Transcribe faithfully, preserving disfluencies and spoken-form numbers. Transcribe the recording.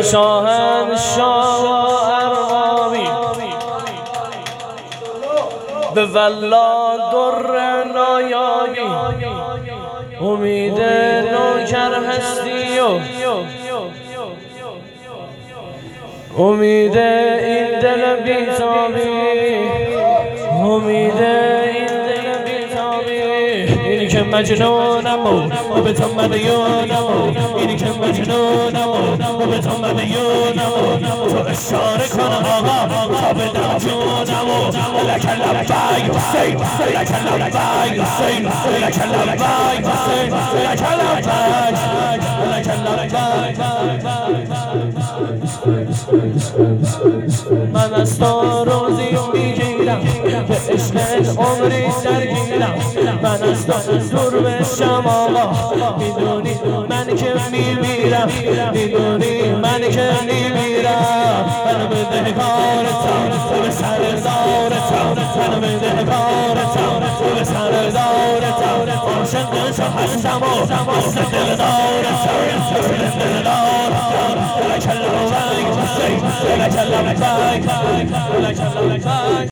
شاهنشاه اربابی به والله در نایابی امید نوکر هستی و امید این دل بیتابی امید این دل بیتابی اینی که مجنونم و به تو مدیونم اینی که مجنونم و به تو مدیونم تو اشاره کن آقا تا به دمجونم لک لبیک حسین لک لبیک حسین لک لبیک حسین لک لبیک لک لبیک من از تو روزی میگیرم به عشق عمری درگیرم من از تو دور بشم آقا میدونی من که میمیرم میدونی من که میمیرم من بده کارتم تو به سر دارتم من بده کارتم تو به سر دارتم عاشق تو هستم و هست دل دارتم دل دارتم لک لبیک حسین لک لبیک لک لبیک